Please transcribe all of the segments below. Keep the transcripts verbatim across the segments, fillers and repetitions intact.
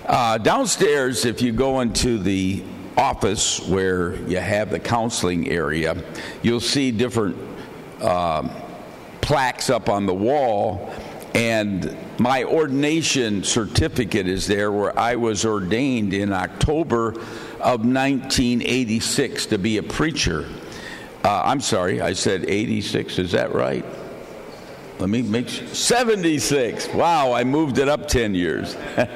Uh, downstairs, if you go into the office where you have the counseling area, you'll see different uh, plaques up on the wall, and my ordination certificate is there, where I was ordained in October of nineteen eighty-six to be a preacher. Uh, I'm sorry, I said eighty-six, is that right? Let me make sure. seventy-six. Wow, I moved it up ten years.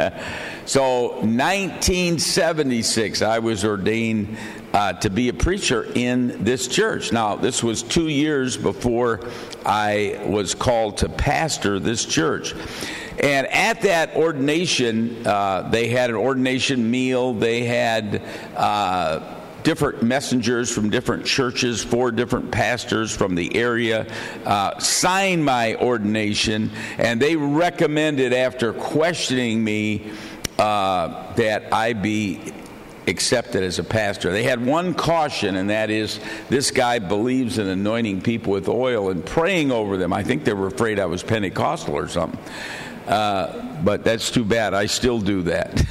So nineteen seventy-six, I was ordained uh, to be a preacher in this church. Now, this was two years before I was called to pastor this church. And at that ordination, uh, they had an ordination meal. They had uh, different messengers from different churches, four different pastors from the area, uh, sign my ordination, and they recommended, after questioning me, uh, that I be accepted as a pastor. They had one caution, and that is, this guy believes in anointing people with oil and praying over them. I think they were afraid I was Pentecostal or something. Uh, but that's too bad. I still do that.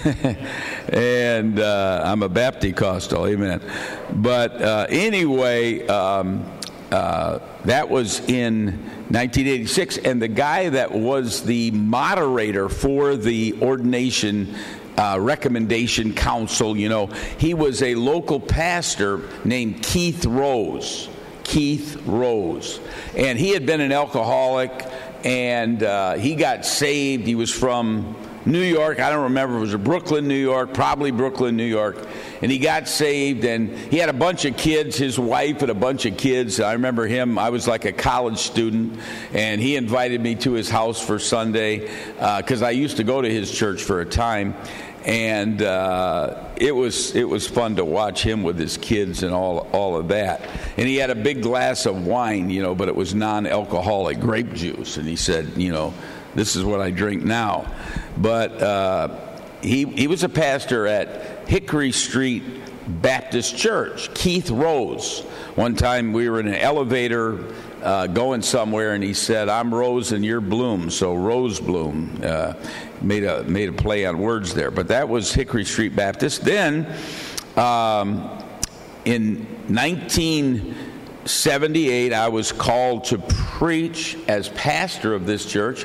and uh, I'm a Baptist-costal, amen. But uh, anyway, um, uh, that was in nineteen eighty-six, and the guy that was the moderator for the ordination uh, recommendation council, you know, he was a local pastor named Keith Rose. Keith Rose. And he had been an alcoholic, and uh, he got saved. He was from New York. I don't remember. It was Brooklyn, New York, probably Brooklyn, New York. And he got saved, and he had a bunch of kids, his wife and a bunch of kids. I remember him. I was like a college student, and he invited me to his house for Sunday because uh, I used to go to his church for a time. And uh, it was it was fun to watch him with his kids and all all of that. And he had a big glass of wine, you know, but it was non-alcoholic grape juice. And he said, you know, this is what I drink now. But uh, he he was a pastor at Hickory Street Baptist Church, Keith Rose. One time we were in an elevator uh, going somewhere, and he said, "I'm Rose and you're Bloom," so Rose Bloom. Uh, made a made a play on words there. But that was Hickory Street Baptist. Then um, in nineteen seventy-eight, I was called to preach as pastor of this church.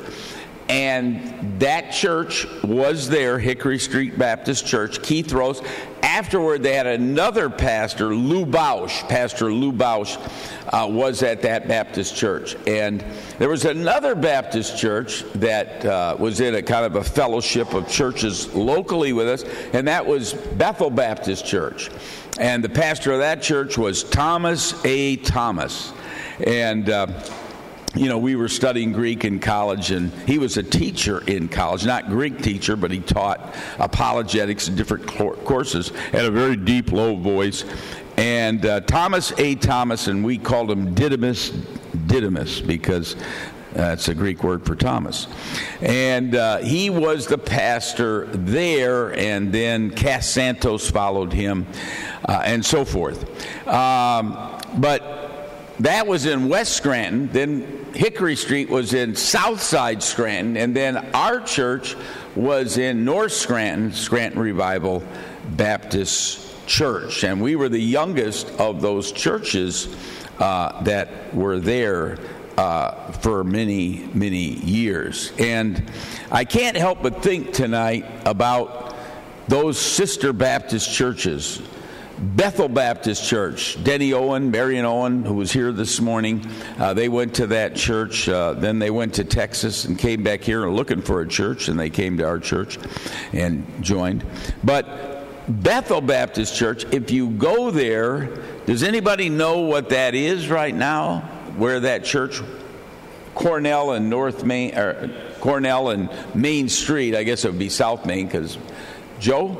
And that church was there, Hickory Street Baptist Church, Keith Rose. Afterward, they had another pastor, Lou Bausch. Pastor Lou Bausch uh, was at that Baptist church. And there was another Baptist church that uh, was in a kind of a fellowship of churches locally with us, and that was Bethel Baptist Church. And the pastor of that church was Thomas A. Thomas. And Uh, You know, we were studying Greek in college, and he was a teacher in college, not Greek teacher, but he taught apologetics and different courses, had a very deep, low voice. And uh, Thomas A. Thomas, and we called him Didymus, Didymus, because that's a Greek word for Thomas. And uh, he was the pastor there, and then Cass Santos followed him, uh, and so forth. Um, but that was in West Scranton. Then Hickory Street was in Southside Scranton, and then our church was in North Scranton, Scranton Revival Baptist Church. And we were the youngest of those churches uh, that were there uh, for many, many years. And I can't help but think tonight about those sister Baptist churches. Bethel Baptist Church, Denny Owen, Marion Owen, who was here this morning, uh, they went to that church. Uh, then they went to Texas and came back here looking for a church, and they came to our church and joined. But Bethel Baptist Church, if you go there, does anybody know what that is right now? Where that church, Cornell and North Main, or Cornell and Main Street, I guess it would be South Main, because Joe?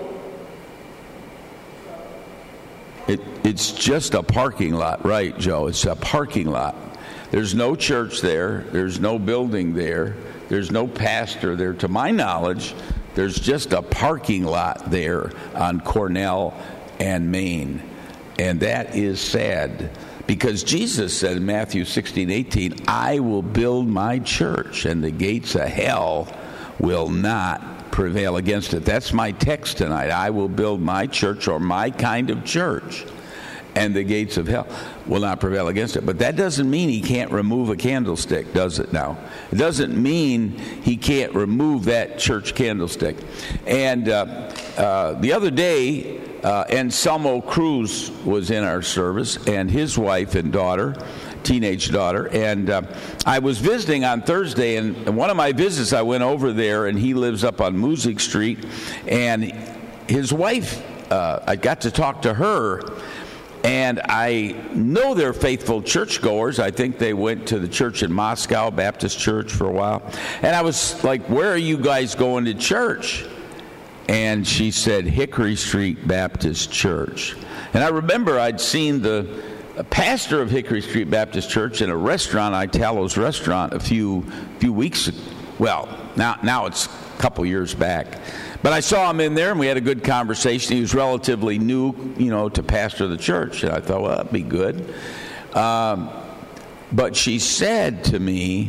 It, it's just a parking lot, right, Joe? It's a parking lot. There's no church there. There's no building there. There's no pastor there. To my knowledge, there's just a parking lot there on Cornell and Main. And that is sad, because Jesus said in Matthew sixteen eighteen, "I will build my church, and the gates of hell will not prevail against it. That's my text tonight. I will build my church, or my kind of church, and the gates of hell will not prevail against it. But that doesn't mean he can't remove a candlestick, does it now? It doesn't mean he can't remove that church candlestick. And uh, uh, the other day, uh, Anselmo Cruz was in our service, and his wife and daughter, teenage daughter, and uh, I was visiting on Thursday, and, and one of my visits I went over there, and he lives up on Music Street, and his wife, uh, I got to talk to her, and I know they're faithful churchgoers. I think they went to the church in Moscow, Baptist Church, for a while, and I was like, where are you guys going to church? And she said, Hickory Street Baptist Church. And I remember I'd seen the a pastor of Hickory Street Baptist Church in a restaurant, Italo's Restaurant, a few few weeks ago. Well, now now it's a couple years back. But I saw him in there, and we had a good conversation. He was relatively new, you know, to pastor the church. And I thought, well, that'd be good. Um, but she said to me,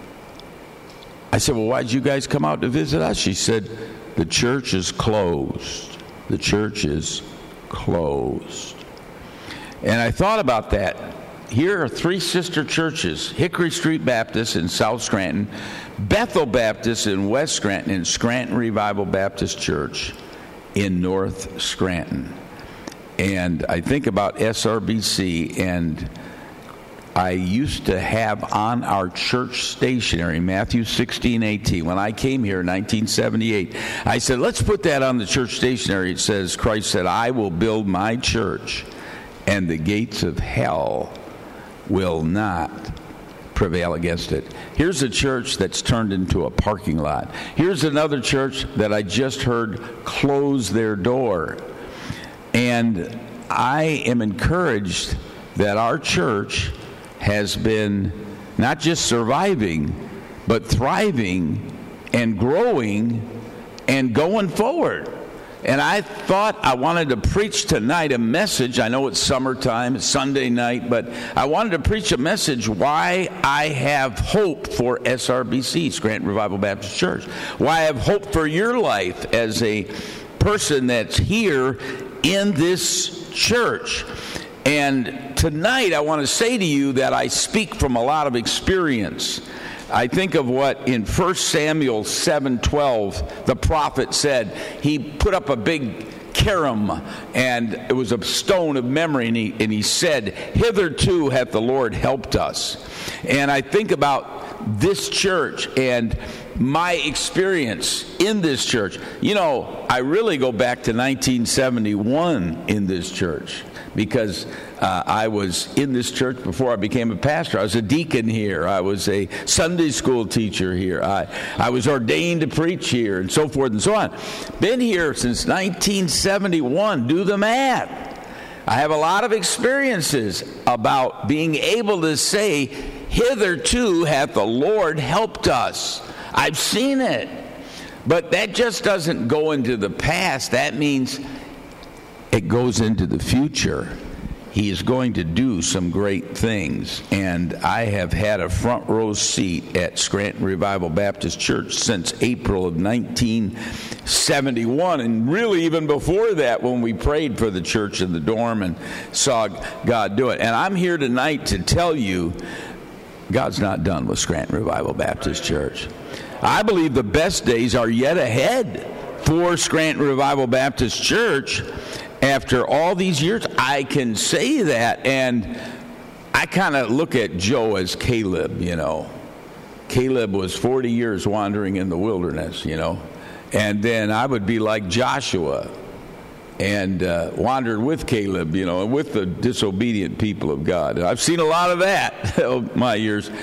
I said, well, why'd you guys come out to visit us? She said, the church is closed. The church is closed. And I thought about that. Here are three sister churches: Hickory Street Baptist in South Scranton, Bethel Baptist in West Scranton, and Scranton Revival Baptist Church in North Scranton. And I think about S R B C, and I used to have on our church stationery, Matthew sixteen eighteen. When I came here in nineteen seventy-eight, I said, let's put that on the church stationery. It says, Christ said, I will build my church, and the gates of hell will not prevail against it. Here's a church that's turned into a parking lot. Here's another church that I just heard close their door. And I am encouraged that our church has been not just surviving, but thriving and growing and going forward. And I thought I wanted to preach tonight a message. I know it's summertime, it's Sunday night, but I wanted to preach a message why I have hope for S R B C, Scranton Revival Baptist Church. Why I have hope for your life as a person that's here in this church. And tonight I want to say to you that I speak from a lot of experience. I think of what in First Samuel seven twelve the prophet said. He put up a big carom, and it was a stone of memory, and he, and he said, hitherto hath the Lord helped us. And I think about this church and my experience in this church. You know, I really go back to nineteen seventy-one in this church, because uh, I was in this church before I became a pastor. I was a deacon here. I was a Sunday school teacher here. I, I was ordained to preach here, and so forth and so on. Been here since nineteen seventy-one. Do the math. I have a lot of experiences about being able to say, hitherto hath the Lord helped us. I've seen it. But that just doesn't go into the past. That means it goes into the future. He is going to do some great things. And I have had a front row seat at Scranton Revival Baptist Church since April of nineteen seventy-one. And really even before that, when we prayed for the church in the dorm and saw God do it. And I'm here tonight to tell you, God's not done with Scranton Revival Baptist Church. I believe the best days are yet ahead for Scranton Revival Baptist Church. After all these years, I can say that, and I kind of look at Joe as Caleb, you know. Caleb was forty years wandering in the wilderness, you know, and then I would be like Joshua and uh, wandered with Caleb, you know, and with the disobedient people of God. And I've seen a lot of that over my years.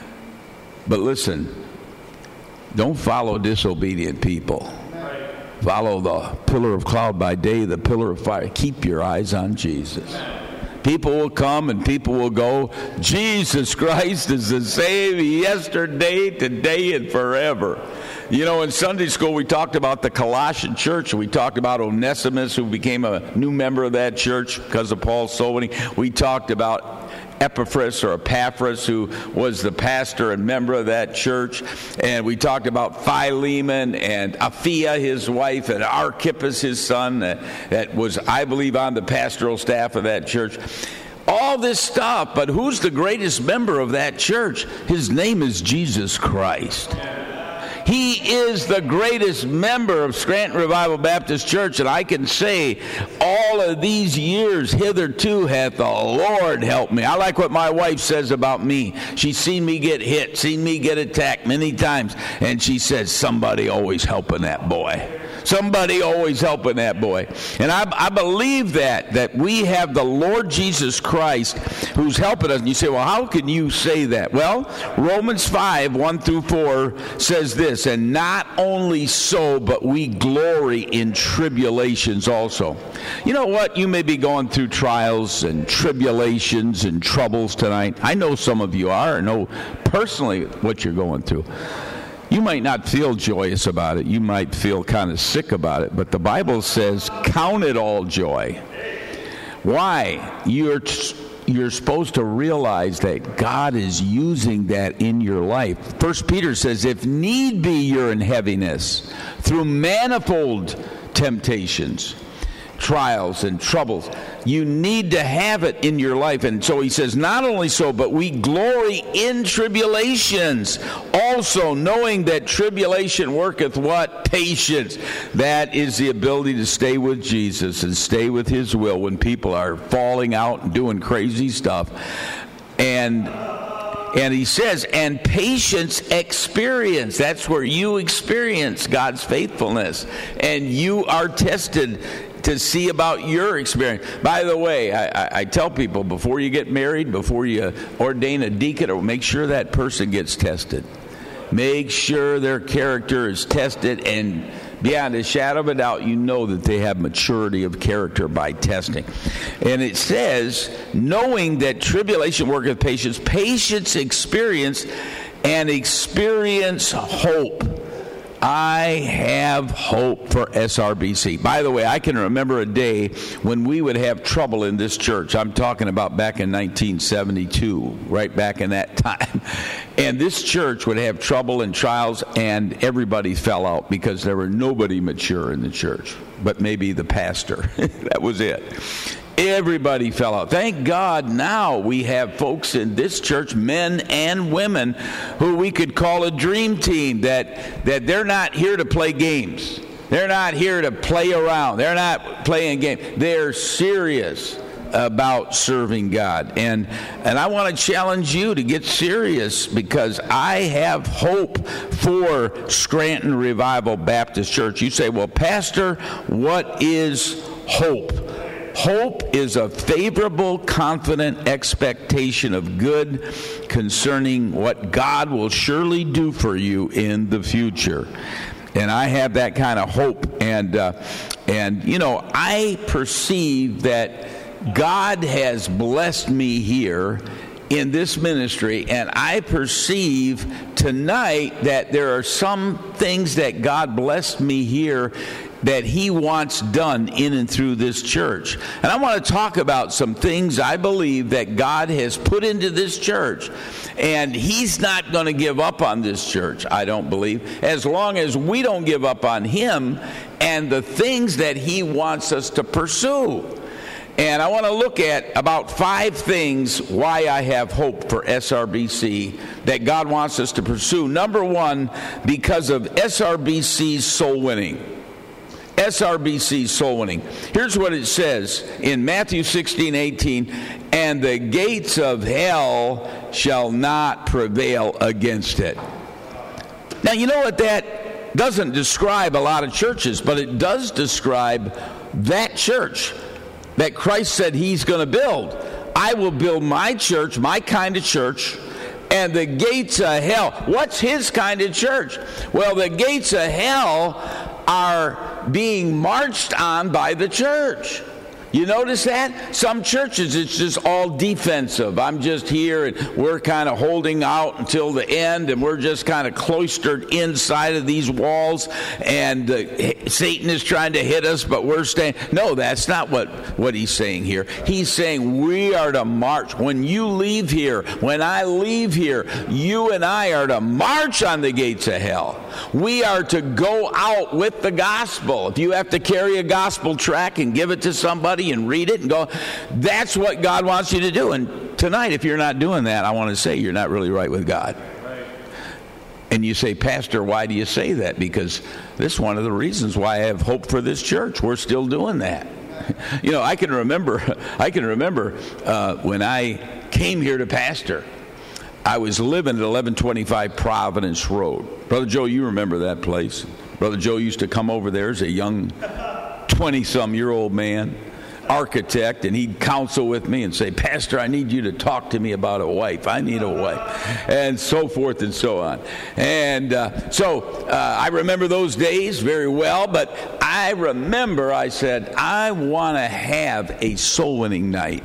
But listen, don't follow disobedient people. Follow the pillar of cloud by day, the pillar of fire. Keep your eyes on Jesus. People will come and people will go. Jesus Christ is the same yesterday, today, and forever. You know, in Sunday school, we talked about the Colossian church. We talked about Onesimus, who became a new member of that church because of Paul's soul winning. We talked about Epaphras or Epaphras, who was the pastor and member of that church. And we talked about Philemon and Apphia, his wife, and Archippus, his son, that, that was, I believe, on the pastoral staff of that church. All this stuff, but who's the greatest member of that church? His name is Jesus Christ. He is the greatest member of Scranton Revival Baptist Church, and I can say all of these years hitherto hath the Lord helped me. I like what my wife says about me. She's seen me get hit, seen me get attacked many times, and she says, somebody always helping that boy. Somebody always helping that boy. And I, I believe that, that we have the Lord Jesus Christ who's helping us. And you say, well, how can you say that? Well, Romans five, one through four says this, and not only so, but we glory in tribulations also. You know what? You may be going through trials and tribulations and troubles tonight. I know some of you are. I know personally what you're going through. You might not feel joyous about it. You might feel kind of sick about it. But the Bible says, count it all joy. Why? You're, you're supposed to realize that God is using that in your life. First Peter says, if need be, you're in heaviness through manifold temptations, trials and troubles. You need to have it in your life. And so he says, not only so, but we glory in tribulations, also knowing that tribulation worketh what? Patience. That is the ability to stay with Jesus and stay with his will when people are falling out and doing crazy stuff. And And he says, and patience experience. That's where you experience God's faithfulness. And you are tested to see about your experience. By the way, I, I, I tell people, before you get married, before you ordain a deacon, or make sure that person gets tested. Make sure their character is tested, and beyond a shadow of a doubt, you know that they have maturity of character by testing. And it says, knowing that tribulation worketh patience, patience experience, and experience hope. I have hope for S R B C. By the way, I can remember a day when we would have trouble in this church. I'm talking about back in nineteen seventy-two, right back in that time. And this church would have trouble and trials, and everybody fell out because there were nobody mature in the church, but maybe the pastor. That was it. Everybody fell out. Thank God now we have folks in this church, men and women, who we could call a dream team, that, that they're not here to play games. They're not here to play around. They're not playing games. They're serious about serving God. And and I want to challenge you to get serious, because I have hope for Scranton Revival Baptist Church. You say, well, Pastor, what is hope? Hope is a favorable, confident expectation of good concerning what God will surely do for you in the future. And I have that kind of hope. And, uh, and you know, I perceive that God has blessed me here in this ministry, and I perceive tonight that there are some things that God blessed me here that he wants done in and through this church. And I want to talk about some things I believe that God has put into this church. And he's not going to give up on this church, I don't believe, as long as we don't give up on him and the things that he wants us to pursue. And I want to look at about five things why I have hope for S R B C that God wants us to pursue. Number one, because of S R B C's soul winning. S R B C soul winning. Here's what it says in Matthew sixteen eighteen, and the gates of hell shall not prevail against it. Now, you know what, that doesn't describe a lot of churches, but it does describe that church that Christ said he's going to build. I will build my church, my kind of church, and the gates of hell. What's his kind of church? Well, the gates of hell are being marched on by the church. You notice that? Some churches, it's just all defensive. I'm just here and we're kind of holding out until the end, and we're just kind of cloistered inside of these walls, and uh, Satan is trying to hit us, but we're staying. No, that's not what, what he's saying here. He's saying we are to march. When you leave here, when I leave here, you and I are to march on the gates of hell. We are to go out with the gospel. If you have to carry a gospel tract and give it to somebody and read it and go, that's what God wants you to do. And tonight, if you're not doing that, I want to say you're not really right with God. Right. And you say, Pastor, why do you say that? Because this is one of the reasons why I have hope for this church. We're still doing that. You know, I can remember, I can remember uh, when I came here to pastor, I was living at eleven twenty-five Providence Road. Brother Joe, you remember that place. Brother Joe used to come over there as a young twenty-some-year-old man, architect, and he'd counsel with me and say, Pastor, I need you to talk to me about a wife. I need a wife, and so forth and so on. And uh, so uh, I remember those days very well, but I remember I said, I want to have a soul-winning night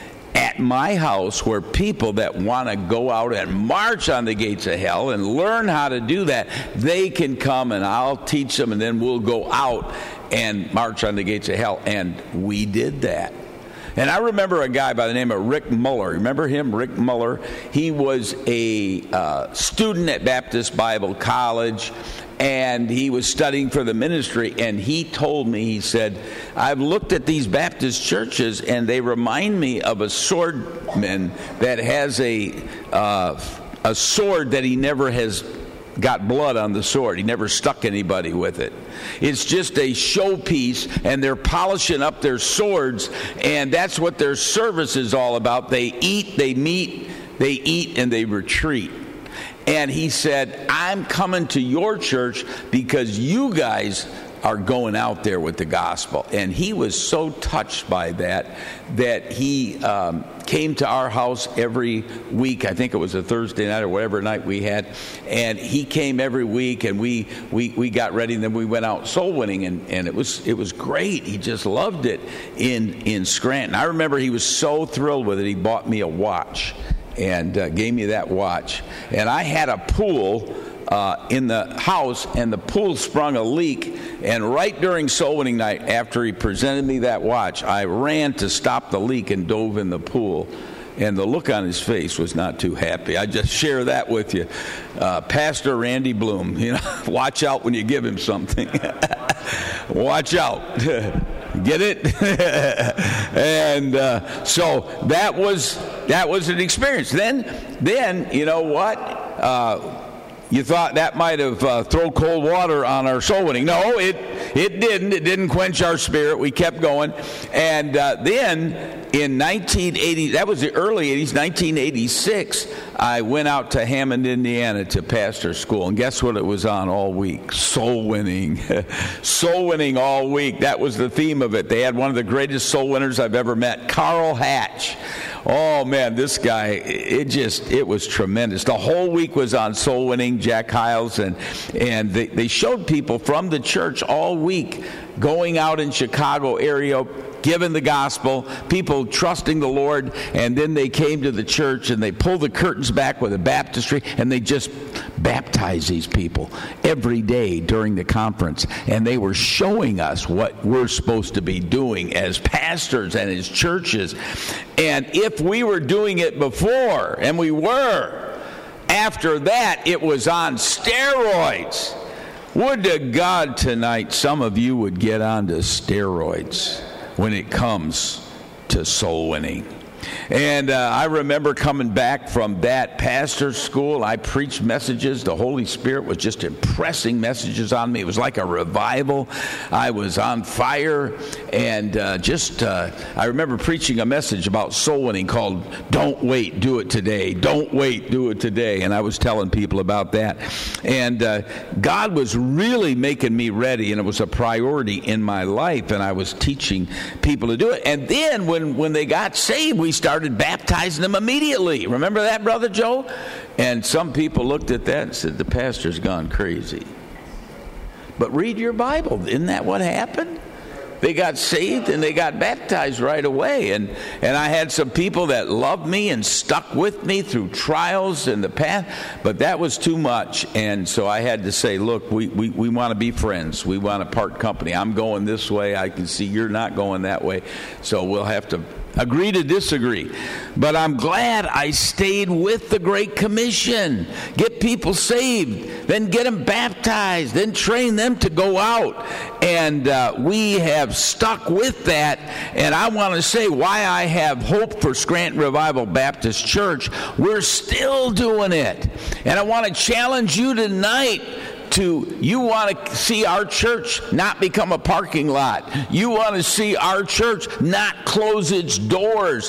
at my house where people that want to go out and march on the gates of hell and learn how to do that, they can come and I'll teach them, and then we'll go out and march on the gates of hell. And we did that. And I remember a guy by the name of Rick Muller. Remember him, Rick Muller? He was a uh, student at Baptist Bible College, and he was studying for the ministry, and he told me, he said, I've looked at these Baptist churches, and they remind me of a swordman that has a uh, a sword that he never has got blood on the sword. He never stuck anybody with it. It's just a showpiece, and they're polishing up their swords, and that's what their service is all about. They eat, they meet, they eat, and they retreat. And he said, I'm coming to your church because you guys are going out there with the gospel. And he was so touched by that that he um, came to our house every week. I think it was a Thursday night or whatever night we had. And he came every week, and we we, we got ready, and then we went out soul winning, and, and it was it was great. He just loved it in, in Scranton. I remember he was so thrilled with it, he bought me a watch and uh, gave me that watch. And I had a pool uh, in the house, and the pool sprung a leak. And right during soul winning night, after he presented me that watch, I ran to stop the leak and dove in the pool. And the look on his face was not too happy. I just share that with you. Uh, Pastor Randy Bloom, you know, watch out when you give him something. Watch out. Get it? And uh, so that was that was an experience. Then, then you know what? Uh, you thought that might have uh, thrown cold water on our soul winning. No, it it didn't. It didn't quench our spirit. We kept going. And uh, then in nineteen eighty, that was the early eighties, nineteen eighty-six, I went out to Hammond, Indiana to pastor school. And guess what it was on all week? Soul winning. Soul winning all week. That was the theme of it. They had one of the greatest soul winners I've ever met, Carl Hatch. Oh, man, this guy, it just, it was tremendous. The whole week was on soul winning, Jack Hiles, and, and they, they showed people from the church all week going out in Chicago area, giving the gospel, people trusting the Lord, and then they came to the church and they pulled the curtains back with a baptistry, and they just baptized these people every day during the conference. And they were showing us what we're supposed to be doing as pastors and as churches. And if we were doing it before, and we were, after that it was on steroids. Would to God tonight some of you would get onto steroids when it comes to soul winning. And uh, I remember coming back from that pastor's school. I preached messages. The Holy Spirit was just impressing messages on me. It was like a revival. I was on fire. And uh, just, uh, I remember preaching a message about soul winning called Don't Wait, Do It Today. Don't wait, do it today. And I was telling people about that. And uh, God was really making me ready, and it was a priority in my life. And I was teaching people to do it. And then when, when they got saved, we started baptizing them immediately. Remember that, Brother Joe? And some people looked at that and said, the pastor's gone crazy. But read your Bible. Isn't that what happened? They got saved and they got baptized right away. And, and I had some people that loved me and stuck with me through trials in the past, but that was too much. And so I had to say, look, we, we, we want to be friends. We want to part company. I'm going this way. I can see you're not going that way. So we'll have to agree to disagree. But I'm glad I stayed with the Great Commission. Get people saved, then get them baptized, then train them to go out. And uh, we have stuck with that. And I want to say why I have hope for Scranton Revival Baptist Church. We're still doing it. And I want to challenge you tonight to, you want to see our church not become a parking lot. You want to see our church not close its doors.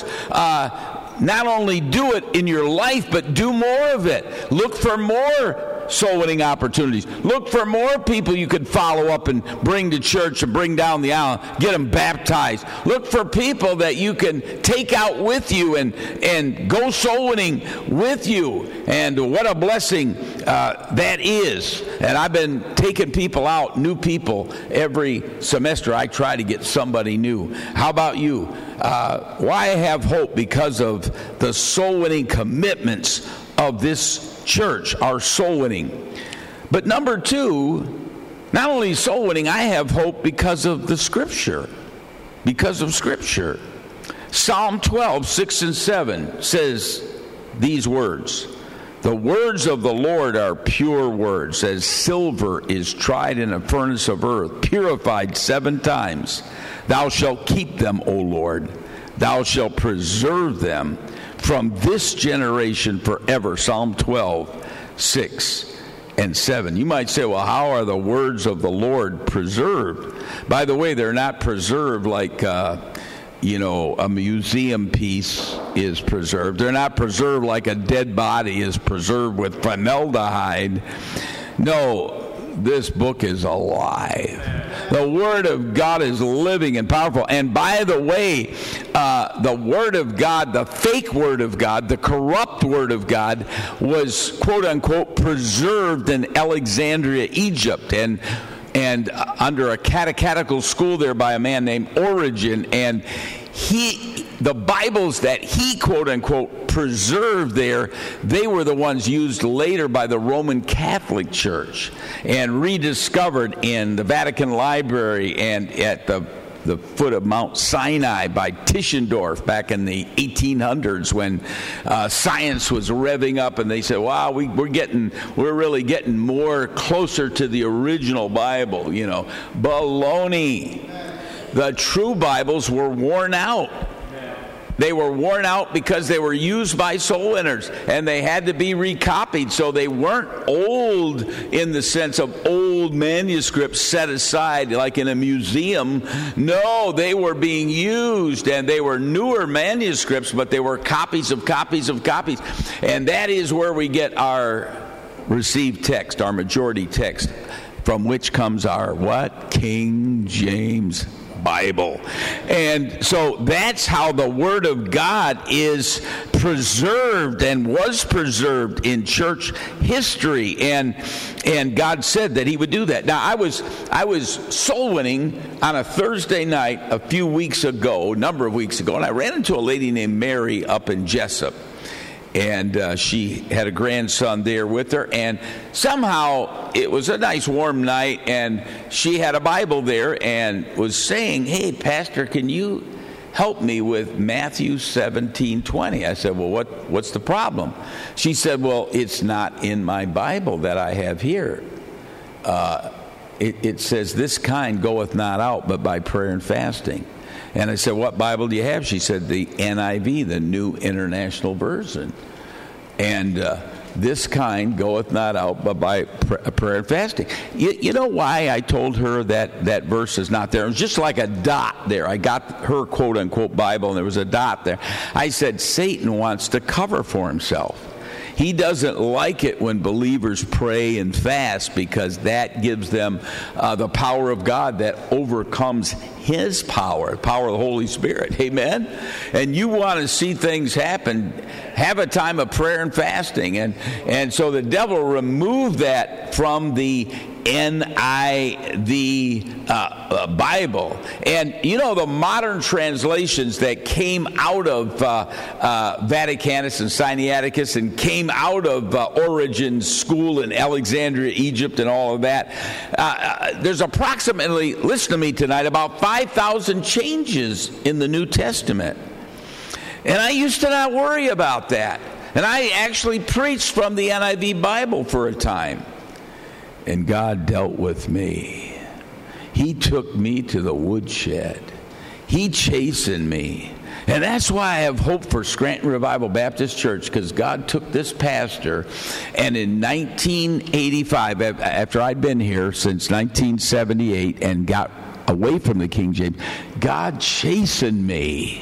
Uh, not only do it in your life, but do more of it. Look for more soul winning opportunities. Look for more people you could follow up and bring to church and bring down the aisle, get them baptized. Look for people that you can take out with you and, and go soul winning with you. And what a blessing uh, that is. And I've been taking people out, new people, every semester. I try to get somebody new. How about you? Uh, why I have hope? Because of the soul winning commitments of this church, our soul winning. But number two, not only soul winning, I have hope because of the Scripture. Because of Scripture. Psalm twelve, six and seven says these words. The words of the Lord are pure words, as silver is tried in a furnace of earth, purified seven times. Thou shalt keep them, O Lord. Thou shalt preserve them from this generation forever. Psalm twelve, six and seven. You might say, well, how are the words of the Lord preserved? By the way, they're not preserved like, uh, you know, a museum piece is preserved. They're not preserved like a dead body is preserved with formaldehyde. No, this book is alive. The Word of God is living and powerful. And by the way, uh, the Word of God, the fake Word of God, the corrupt Word of God, was quote-unquote preserved in Alexandria, Egypt, and and uh, under a catechetical school there by a man named Origen. And he, the Bibles that he quote-unquote preserved there, they were the ones used later by the Roman Catholic Church and rediscovered in the Vatican Library and at the the foot of Mount Sinai by Tischendorf back in the eighteen hundreds when uh, science was revving up, and they said, wow, we, we're getting, we're really getting more closer to the original Bible. You know, baloney. The true Bibles were worn out. They were worn out because they were used by soul winners, and they had to be recopied. So they weren't old in the sense of old manuscripts set aside like in a museum. No, they were being used, and they were newer manuscripts, but they were copies of copies of copies. And that is where we get our received text, our majority text, from which comes our what? King James Bible. And so that's how the Word of God is preserved and was preserved in church history. And and God said that He would do that. Now, I was I was soul winning on a Thursday night a few weeks ago, a number of weeks ago, and I ran into a lady named Mary up in Jessup. And uh, she had a grandson there with her, and somehow it was a nice warm night, and she had a Bible there and was saying, hey, Pastor, can you help me with Matthew seventeen twenty? I said, well, what, what's the problem? She said, well, it's not in my Bible that I have here. Uh, it, it says, this kind goeth not out but by prayer and fasting. And I said, what Bible do you have? She said, the N I V, the New International Version. And uh, this kind goeth not out but by pr- prayer and fasting. You, you know why I told her that that verse is not there? It was just like a dot there. I got her quote-unquote Bible, and there was a dot there. I said, Satan wants to cover for himself. He doesn't like it when believers pray and fast because that gives them uh, the power of God that overcomes His power, the power of the Holy Spirit. Amen? And you want to see things happen, have a time of prayer and fasting. And, and so the devil removed that from the N I V uh, uh, Bible. And, you know, the modern translations that came out of uh, uh, Vaticanus and Sinaiticus and came out of uh, Origen's school in Alexandria, Egypt, and all of that, uh, uh, there's approximately, listen to me tonight, about five thousand changes in the New Testament. And I used to not worry about that. And I actually preached from the N I V Bible for a time. And God dealt with me. He took me to the woodshed. He chastened me. And that's why I have hope for Scranton Revival Baptist Church, because God took this pastor, and in nineteen eighty-five, after I'd been here since nineteen seventy-eight and got away from the King James, God chastened me.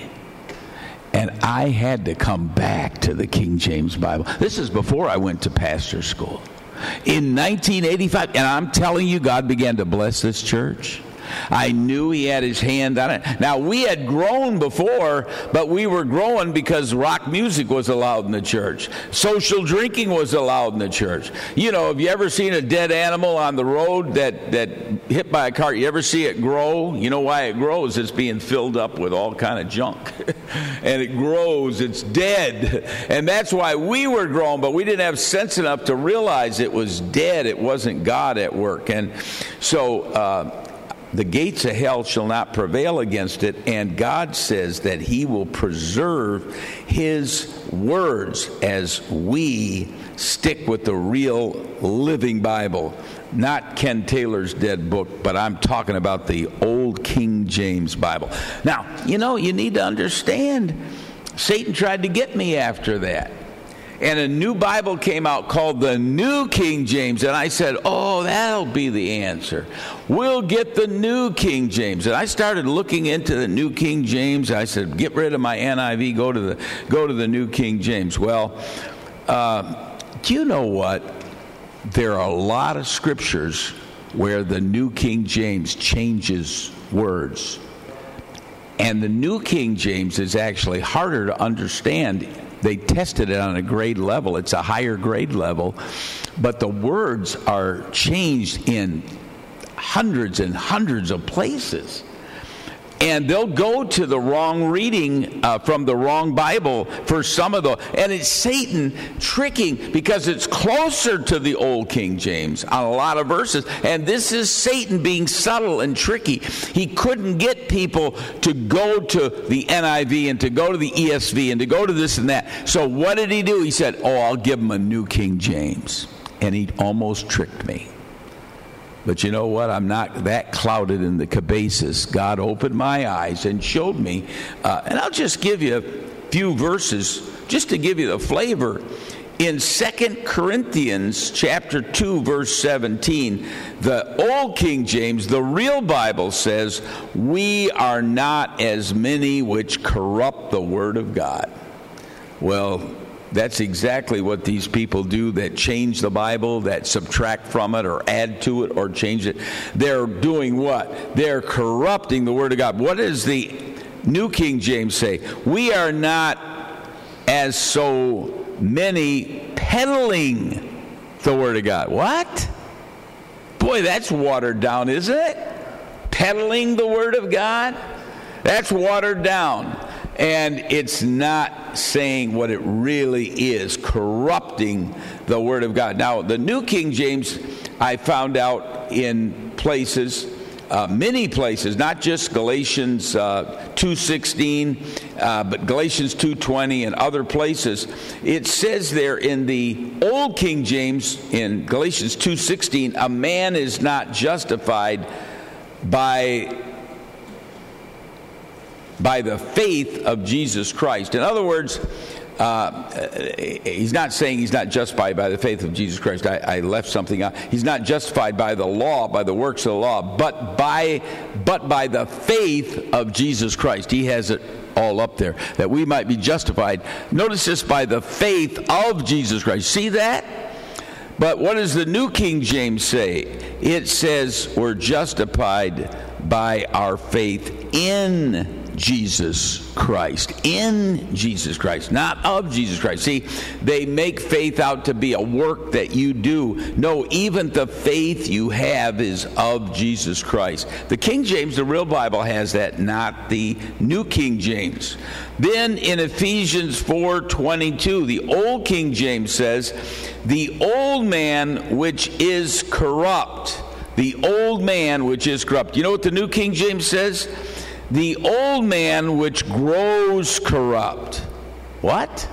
And I had to come back to the King James Bible. This is before I went to pastor school. In nineteen eighty-five, and I'm telling you, God began to bless this church. I knew He had His hand on it. Now, we had grown before, but we were growing because rock music was allowed in the church. Social drinking was allowed in the church. You know, have you ever seen a dead animal on the road that, that hit by a car? You ever see it grow? You know why it grows? It's being filled up with all kind of junk. And it grows. It's dead. And that's why we were growing, but we didn't have sense enough to realize it was dead. It wasn't God at work. And so... Uh, The gates of hell shall not prevail against it, and God says that He will preserve His words as we stick with the real living Bible. Not Ken Taylor's dead book, but I'm talking about the old King James Bible. Now, you know, you need to understand, Satan tried to get me after that. And a new Bible came out called the New King James. And I said, oh, that'll be the answer. We'll get the New King James. And I started looking into the New King James. I said, get rid of my N I V, go to the, go to the New King James. Well, uh, do you know what? There are a lot of scriptures where the New King James changes words. And the New King James is actually harder to understand. They tested it on a grade level. It's a higher grade level. But the words are changed in hundreds and hundreds of places. And they'll go to the wrong reading uh, from the wrong Bible for some of the... And it's Satan tricking because it's closer to the old King James on a lot of verses. And this is Satan being subtle and tricky. He couldn't get people to go to the N I V and to go to the E S V and to go to this and that. So what did he do? He said, oh, I'll give him a New King James. And he almost tricked me. But you know what? I'm not that clouded in the cabasis. God opened my eyes and showed me. Uh, and I'll just give you a few verses just to give you the flavor. In Second Corinthians chapter two, verse seventeen, the old King James, the real Bible says, we are not as many which corrupt the word of God. Well, that's exactly what these people do that change the Bible, that subtract from it or add to it or change it. They're doing what? They're corrupting the Word of God. What does the New King James say? We are not as so many peddling the Word of God. What? Boy, that's watered down, isn't it? Peddling the Word of God? That's watered down. And it's not saying what it really is, corrupting the Word of God. Now, the New King James, I found out in places, uh, many places, not just Galatians uh, two sixteen, uh, but Galatians two twenty and other places. It says there in the Old King James, in Galatians two sixteen, a man is not justified by... by the faith of Jesus Christ. In other words, uh, he's not saying he's not justified by the faith of Jesus Christ. I, I left something out. He's not justified by the law, by the works of the law, but by but by the faith of Jesus Christ. He has it all up there, that we might be justified. Notice this, by the faith of Jesus Christ. See that? But what does the New King James say? It says we're justified by our faith in Jesus Christ. In Jesus Christ, not of Jesus Christ. See, they make faith out to be a work that you do. No, even the faith you have is of Jesus Christ. The King James, the real Bible, has that, not the New King James. Then in Ephesians four twenty-two, the Old King James says, the old man which is corrupt. The old man which is corrupt. You know what the New King James says? The old man which grows corrupt. What?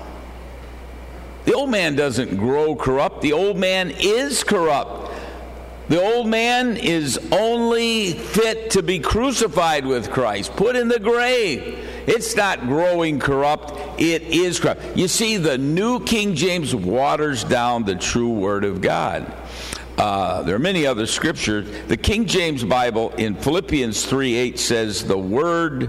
The old man doesn't grow corrupt. The old man is corrupt. The old man is only fit to be crucified with Christ, put in the grave. It's not growing corrupt. It is corrupt. You see, the New King James waters down the true Word of God. Uh, there are many other scriptures. The King James Bible in Philippians three eight says the word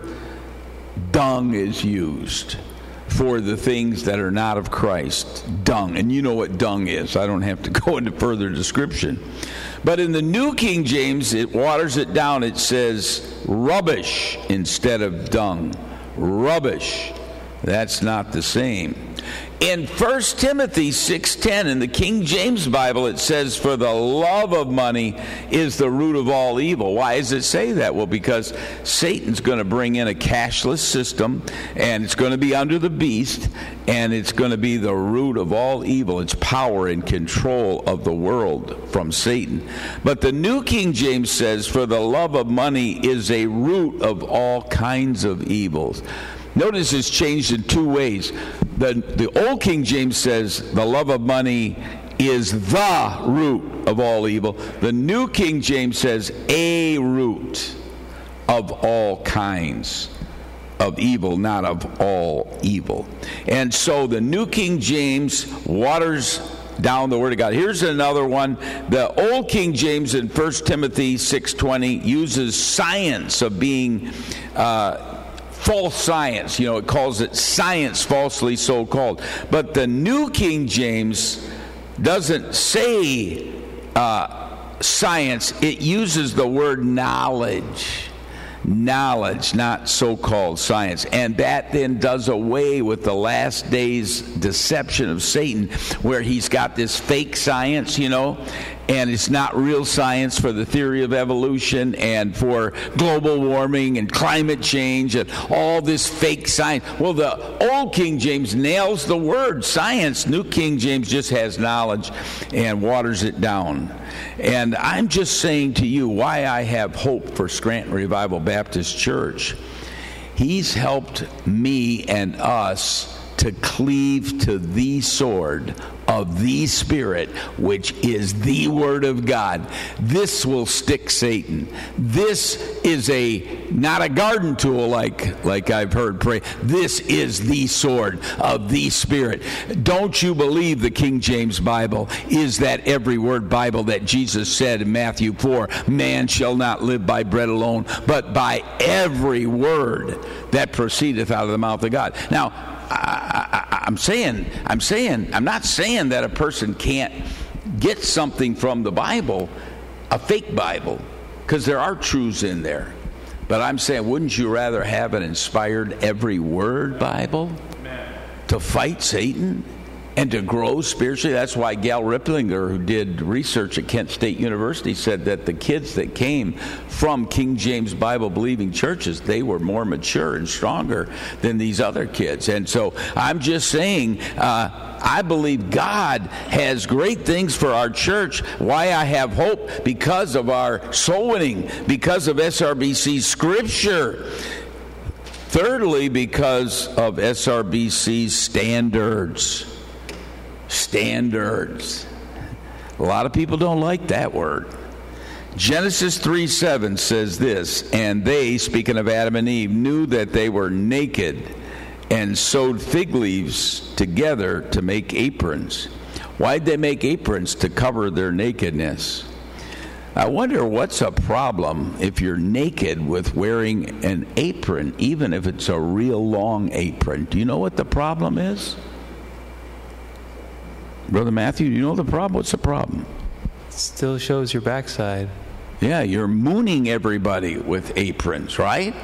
dung is used for the things that are not of Christ. Dung. And you know what dung is. I don't have to go into further description. But in the New King James, it waters it down. It says rubbish instead of dung. Rubbish. That's not the same. In First Timothy six ten, in the King James Bible, it says, for the love of money is the root of all evil. Why does it say that? Well, because Satan's going to bring in a cashless system, and it's going to be under the beast, and it's going to be the root of all evil. It's power and control of the world from Satan. But the New King James says, for the love of money is a root of all kinds of evils. Notice it's changed in two ways. The, the Old King James says the love of money is the root of all evil. The New King James says a root of all kinds of evil, not of all evil. And so the New King James waters down the Word of God. Here's another one. The Old King James in First Timothy six twenty uses science of being uh, false science. You know, it calls it science falsely so called. But the New King James doesn't say uh, science. It uses the word knowledge. Knowledge, not so-called science. And that then does away with the last days deception of Satan, where he's got this fake science, you know, and it's not real science for the theory of evolution and for global warming and climate change and all this fake science. Well, the Old King James nails the word science. New King James just has knowledge and waters it down. And I'm just saying to you why I have hope for Scranton Revival Baptist Church. He's helped me and us to cleave to the sword of the Spirit, which is the Word of God. This will stick Satan. This is a not a garden tool like like I've heard pray. This is the sword of the Spirit. Don't you believe the King James Bible is that every word Bible that Jesus said in Matthew four, man shall not live by bread alone, but by every word that proceedeth out of the mouth of God. Now, I, I, I'm saying, I'm saying, I'm not saying that a person can't get something from the Bible, a fake Bible, because there are truths in there. But I'm saying, wouldn't you rather have an inspired every word Bible to fight Satan and to grow spiritually? That's why Gal Ripplinger, who did research at Kent State University, said that the kids that came from King James Bible believing churches, they were more mature and stronger than these other kids. And so I'm just saying, uh, I believe God has great things for our church. Why I have hope? Because of our soul winning, because of S R B C's scripture. Thirdly, because of S R B C's standards. Standards. A lot of people don't like that word. Genesis three seven says this, and they, speaking of Adam and Eve, knew that they were naked and sewed fig leaves together to make aprons. Why'd they make aprons? To cover their nakedness. I wonder what's a problem if you're naked with wearing an apron, even if it's a real long apron. Do you know what the problem is? Brother Matthew, do you know the problem? What's the problem? It still shows your backside. Yeah, you're mooning everybody with aprons, right?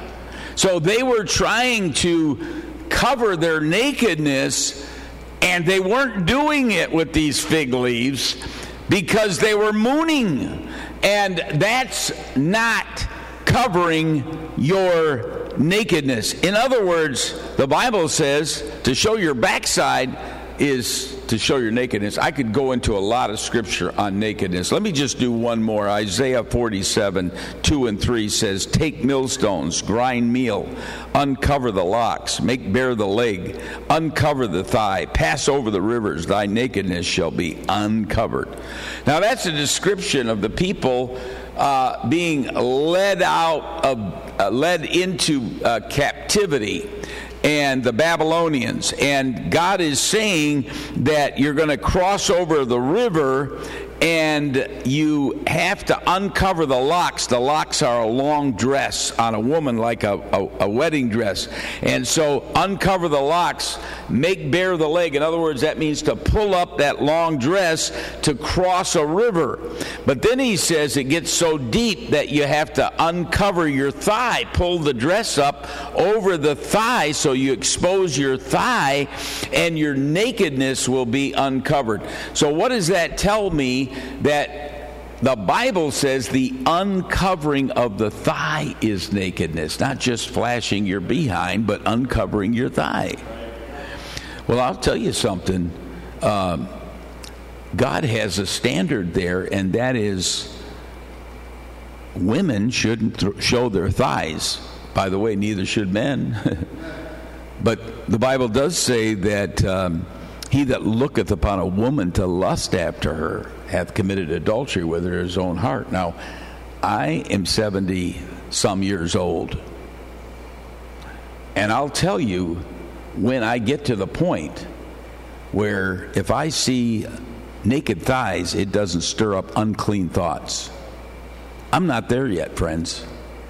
So they were trying to cover their nakedness, and they weren't doing it with these fig leaves because they were mooning. And that's not covering your nakedness. In other words, the Bible says to show your backside is to show your nakedness. I could go into a lot of scripture on nakedness. Let me just do one more. Isaiah forty-seven, two and three says, take millstones, grind meal, uncover the locks, make bare the leg, uncover the thigh, pass over the rivers, thy nakedness shall be uncovered. Now that's a description of the people uh, being led out of, uh, led into uh, captivity, and the Babylonians. And God is saying that you're going to cross over the river, and you have to uncover the locks. The locks are a long dress on a woman, like a, a, a wedding dress. And so uncover the locks, make bare the leg. In other words, that means to pull up that long dress to cross a river. But then he says it gets so deep that you have to uncover your thigh, pull the dress up over the thigh so you expose your thigh, and your nakedness will be uncovered. So what does that tell me? That the Bible says the uncovering of the thigh is nakedness, not just flashing your behind, but uncovering your thigh. Well, I'll tell you something. Um, God has a standard there, and that is women shouldn't th- show their thighs. By the way, neither should men. But the Bible does say that um, he that looketh upon a woman to lust after her hath committed adultery with her in his own heart. Now, I am seventy some years old, and I'll tell you, when I get to the point where if I see naked thighs, it doesn't stir up unclean thoughts. I'm not there yet, friends.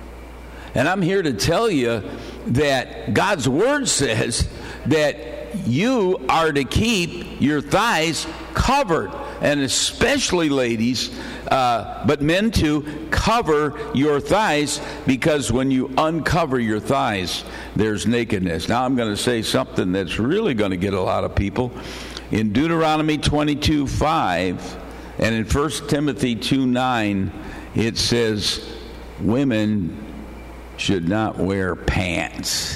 And I'm here to tell you that God's Word says that you are to keep your thighs covered, and especially ladies, uh, but men too, cover your thighs, because when you uncover your thighs, there's nakedness. Now I'm going to say something that's really going to get a lot of people. In Deuteronomy twenty-two five and in First Timothy two nine, it says women should not wear pants.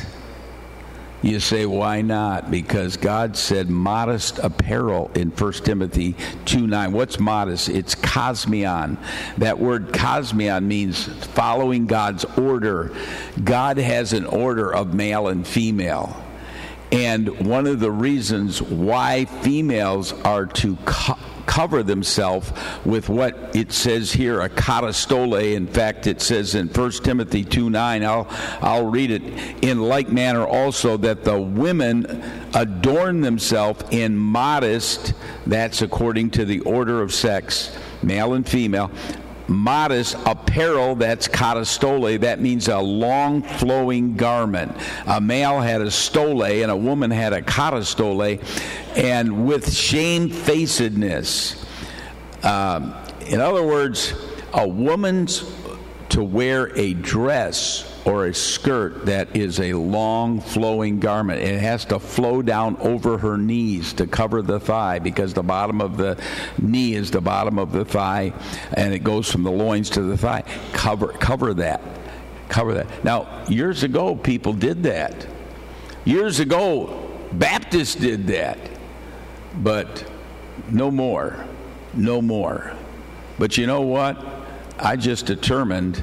You say, why not? Because God said modest apparel in First Timothy two nine. What's modest? It's cosmion. That word cosmion means following God's order. God has an order of male and female. And one of the reasons why females are to co- cover themselves with what it says here, a katastole. In fact, it says in First Timothy two nine, I'll, I'll read it, in like manner also that the women adorn themselves in modest, that's according to the order of sex, male and female, modest apparel, that's katastole. That means a long flowing garment. A male had a stole and a woman had a katastole, and with shamefacedness. Um, in other words, a woman's to wear a dress or a skirt that is a long flowing garment. It has to flow down over her knees to cover the thigh, because the bottom of the knee is the bottom of the thigh, and it goes from the loins to the thigh. Cover, cover that. Cover that. Now, years ago, people did that. Years ago, Baptists did that. But no more. No more. But you know what? I just determined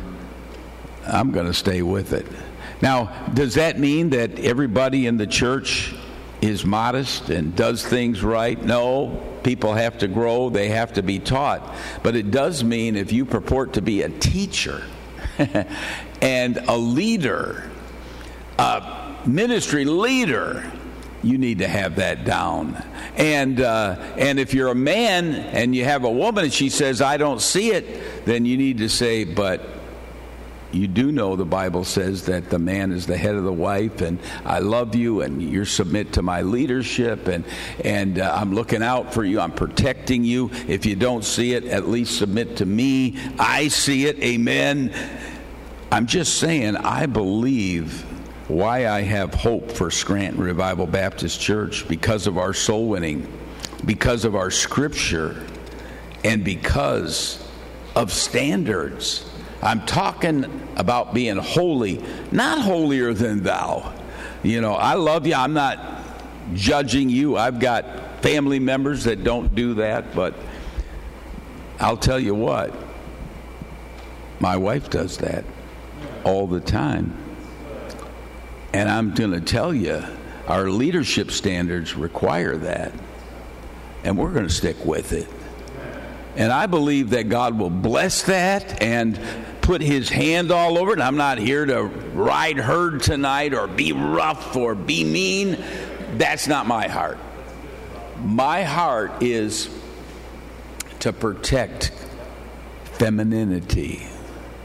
I'm going to stay with it. Now, does that mean that everybody in the church is modest and does things right? No. People have to grow. They have to be taught. But it does mean if you purport to be a teacher and a leader, a ministry leader, you need to have that down. And uh, and if you're a man and you have a woman and she says, I don't see it, then you need to say, but you do know the Bible says that the man is the head of the wife, and I love you, and you submit to my leadership, and and uh, I'm looking out for you, I'm protecting you. If you don't see it, at least submit to me. I see it, amen. I'm just saying, I believe why I have hope for Scranton Revival Baptist Church, because of our soul winning, because of our scripture, and because of standards. I'm talking about being holy, not holier than thou. You know, I love you. I'm not judging you. I've got family members that don't do that, but I'll tell you what, my wife does that all the time. And I'm going to tell you, our leadership standards require that. And we're going to stick with it. And I believe that God will bless that and put his hand all over it. And I'm not here to ride herd tonight or be rough or be mean. That's not my heart. My heart is to protect femininity.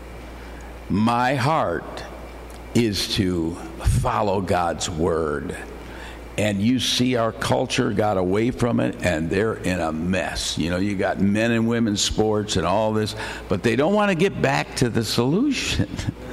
My heart is to follow God's word. And you see our culture got away from it, and they're in a mess. You know, you got men and women's sports and all this, but they don't want to get back to the solution.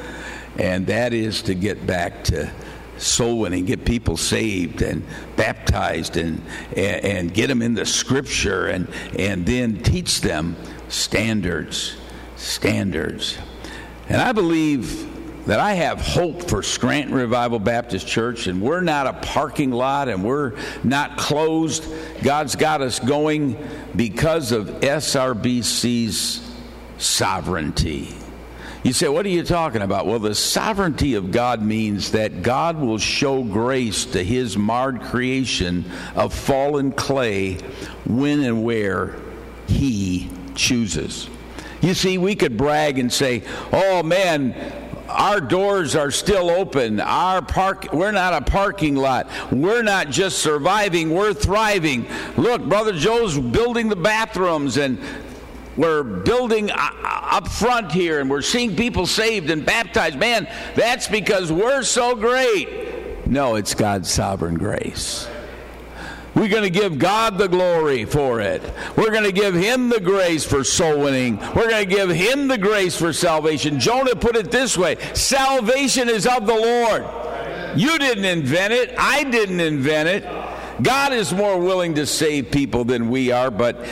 And that is to get back to soul winning, get people saved and baptized, and, and and get them in the scripture, and and then teach them standards, standards. And I believe that I have hope for Scranton Revival Baptist Church, and we're not a parking lot, and we're not closed. God's got us going because of S R B C's sovereignty. You say, what are you talking about? Well, the sovereignty of God means that God will show grace to his marred creation of fallen clay when and where he chooses. You see, we could brag and say, oh man, our doors are still open. Our park, we're not a parking lot. We're not just surviving, we're thriving. Look, Brother Joe's building the bathrooms, and we're building up front here, and we're seeing people saved and baptized. Man, that's because we're so great. No, it's God's sovereign grace. We're going to give God the glory for it. We're going to give him the grace for soul winning. We're going to give him the grace for salvation. Jonah put it this way: salvation is of the Lord. You didn't invent it. I didn't invent it. God is more willing to save people than we are, but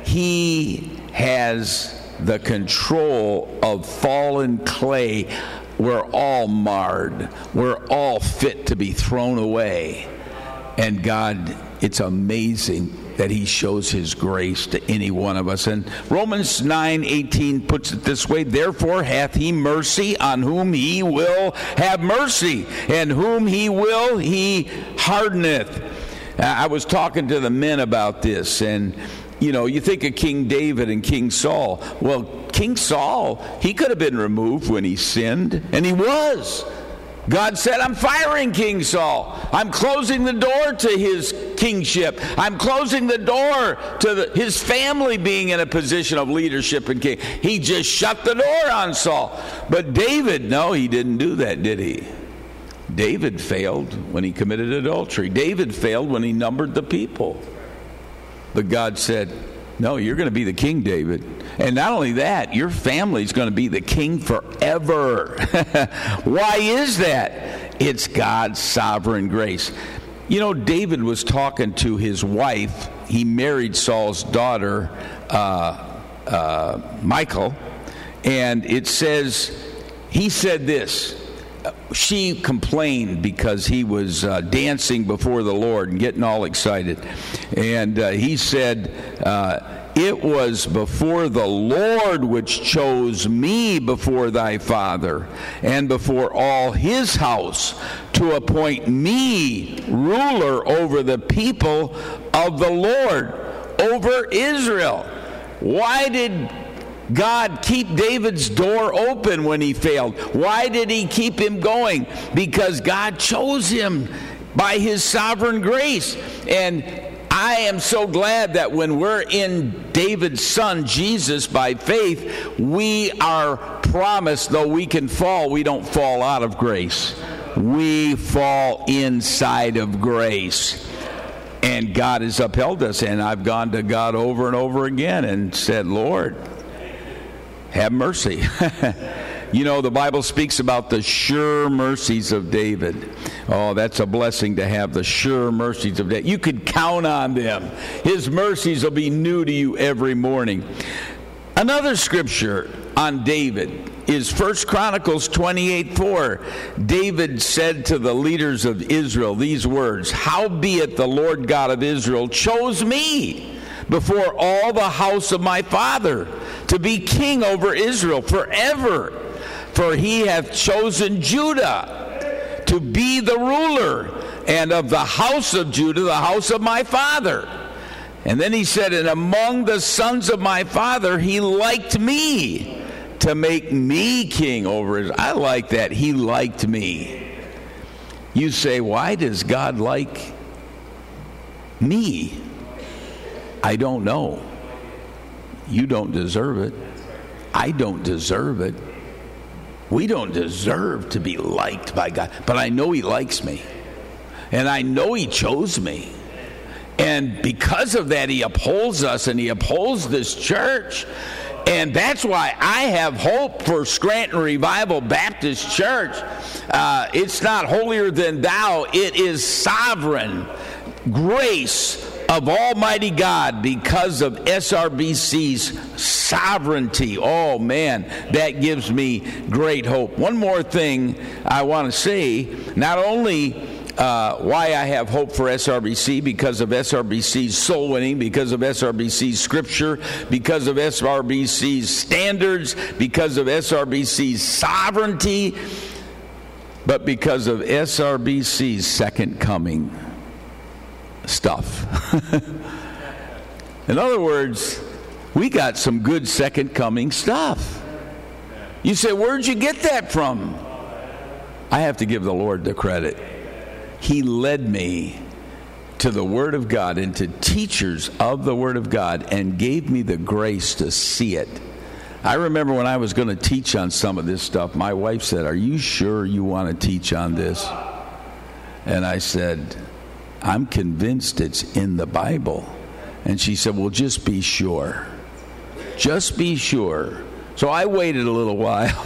he has the control of fallen clay. We're all marred. We're all fit to be thrown away. And God, it's amazing that he shows his grace to any one of us. And Romans nine eighteen puts it this way: therefore hath he mercy on whom he will have mercy, and whom he will he hardeneth. I was talking to the men about this, and you know, you think of King David and King Saul. Well, King Saul, he could have been removed when he sinned, and he was. God said, I'm firing King Saul. I'm closing the door to his kingship. I'm closing the door to the, his family being in a position of leadership and king. He just shut the door on Saul. But David, no, he didn't do that, did he? David failed when he committed adultery. David failed when he numbered the people. But God said, no, you're going to be the king, David. And not only that, your family's going to be the king forever. Why is that? It's God's sovereign grace. You know, David was talking to his wife. He married Saul's daughter, uh, uh, Michal. And it says, he said this. She complained because he was uh, dancing before the Lord and getting all excited. And uh, he said, uh, it was before the Lord which chose me before thy father and before all his house to appoint me ruler over the people of the Lord, over Israel. Why did God keep David's door open when he failed? Why did he keep him going? Because God chose him by his sovereign grace. And I am so glad that when we're in David's son Jesus by faith, we are promised, though we can fall, we don't fall out of grace. We fall inside of grace. And God has upheld us. And I've gone to God over and over again and said, Lord, have mercy. You know, the Bible speaks about the sure mercies of David. Oh, that's a blessing to have the sure mercies of David. You could count on them. His mercies will be new to you every morning. Another scripture on David is First Chronicles twenty-eight four. David said to the leaders of Israel these words, "Howbeit the Lord God of Israel chose me before all the house of my father to be king over Israel forever. For he hath chosen Judah to be the ruler, and of the house of Judah the house of my father." And then he said, "And among the sons of my father he liked me to make me king over Israel." I like that. He liked me. You say, why does God like me? I don't know. You don't deserve it. I don't deserve it. We don't deserve to be liked by God. But I know he likes me. And I know he chose me. And because of that, he upholds us and he upholds this church. And that's why I have hope for Scranton Revival Baptist Church. Uh, it's not holier than thou. It is sovereign grace of Almighty God because of S R B C's sovereignty. Oh, man, that gives me great hope. One more thing I want to say, not only Uh, why I have hope for S R B C, because of S R B C's soul winning, because of S R B C's scripture, because of S R B C's standards, because of S R B C's sovereignty, but because of S R B C's second coming stuff. In other words, we got some good second coming stuff. You say, where'd you get that from? I have to give the Lord the credit. He led me to the Word of God and to teachers of the Word of God and gave me the grace to see it. I remember when I was going to teach on some of this stuff, my wife said, "Are you sure you want to teach on this?" And I said, "I'm convinced it's in the Bible." And she said, "Well, just be sure. Just be sure." So I waited a little while.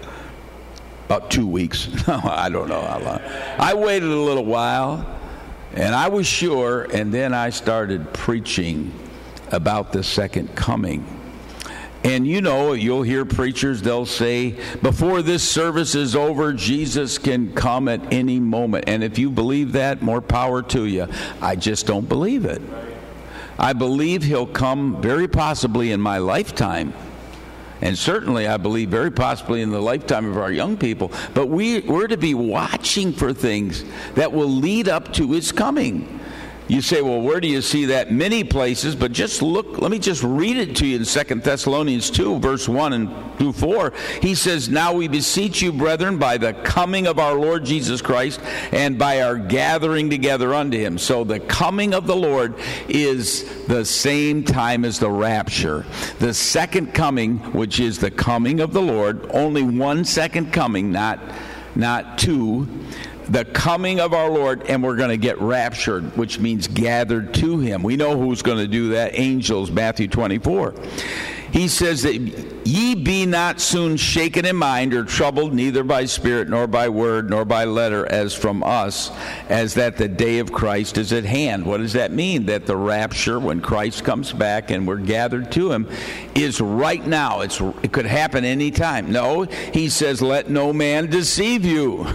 About two weeks. No, I don't know how long. I waited a little while, and I was sure, and then I started preaching about the second coming. And you know, you'll hear preachers, they'll say, before this service is over, Jesus can come at any moment. And if you believe that, more power to you. I just don't believe it. I believe he'll come very possibly in my lifetime. And certainly, I believe, very possibly in the lifetime of our young people. But we, we're to be watching for things that will lead up to his coming. You say, well, where do you see that? Many places, but just look, let me just read it to you in Second Thessalonians two, verse one and through four. He says, "Now we beseech you, brethren, by the coming of our Lord Jesus Christ, and by our gathering together unto him." So the coming of the Lord is the same time as the rapture. The second coming, which is the coming of the Lord, only one second coming, not, not two. The coming of our Lord, and we're going to get raptured, which means gathered to him. We know who's going to do that. Angels, Matthew twenty-four. He says that ye be not soon shaken in mind or troubled, neither by spirit, nor by word, nor by letter, as from us, as that the day of Christ is at hand. What does that mean? That the rapture, when Christ comes back and we're gathered to him, is right now. It's, it could happen any time. No, he says, let no man deceive you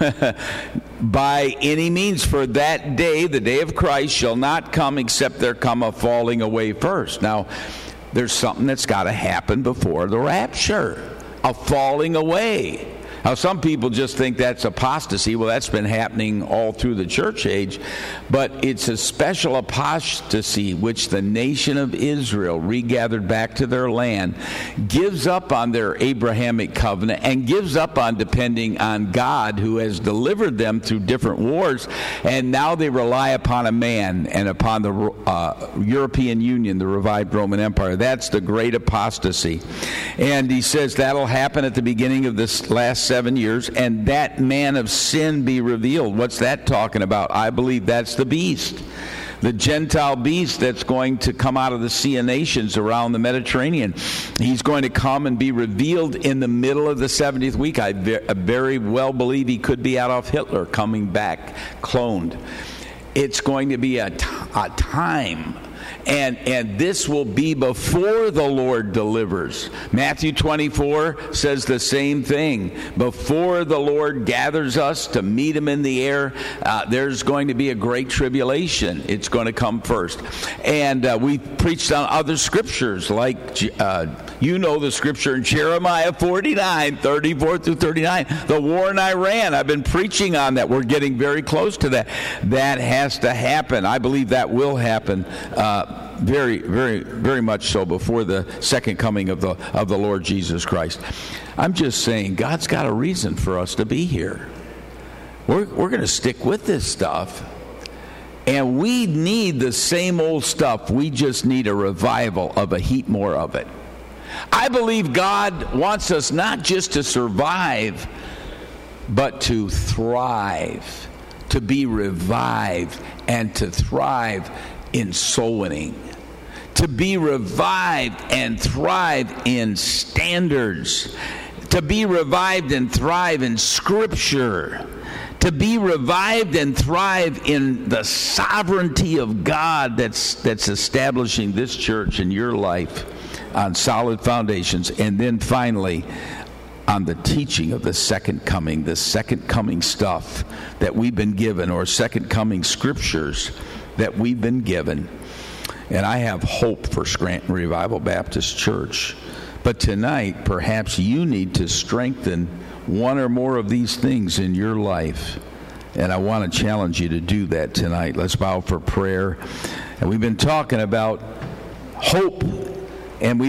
by any means, for that day, the day of Christ, shall not come except there come a falling away first. Now, there's something that's got to happen before the rapture, a falling away. Now, some people just think that's apostasy. Well, that's been happening all through the church age. But it's a special apostasy which the nation of Israel, regathered back to their land, gives up on their Abrahamic covenant and gives up on depending on God, who has delivered them through different wars. And now they rely upon a man and upon the uh, European Union, the revived Roman Empire. That's the great apostasy. And he says that'll happen at the beginning of this last seven years, and that man of sin be revealed. What's that talking about? I believe that's the beast. the Gentile beast that's going to come out of the Sea of Nations around the Mediterranean. He's going to come and be revealed in the middle of the seventieth week. I very well believe he could be Adolf Hitler coming back, cloned. It's going to be a, t- a time. And and this will be before the Lord delivers. Matthew twenty-four says the same thing. Before the Lord gathers us to meet him in the air, uh, there's going to be a great tribulation. It's going to come first. And uh, we preached on other scriptures, like uh, you know the scripture in Jeremiah forty-nine, thirty-four through thirty-nine. The war in Iran. I've been preaching on that. We're getting very close to that. That has to happen. I believe that will happen. Uh, Very, very, very much so before the second coming of the of the Lord Jesus Christ. I'm just saying, God's got a reason for us to be here. We're we're going to stick with this stuff, and we need the same old stuff. We just need a revival of a heap more of it. I believe God wants us not just to survive, but to thrive, to be revived, and to thrive in soul winning, to be revived and thrive in standards, to be revived and thrive in Scripture, to be revived and thrive in the sovereignty of God that's that's establishing this church in your life on solid foundations, and then finally on the teaching of the second coming, the second coming stuff that we've been given, or second coming scriptures that we've been given. And I have hope for Scranton Revival Baptist Church. But tonight, perhaps you need to strengthen one or more of these things in your life. And I want to challenge you to do that tonight. Let's bow for prayer. And we've been talking about hope, and we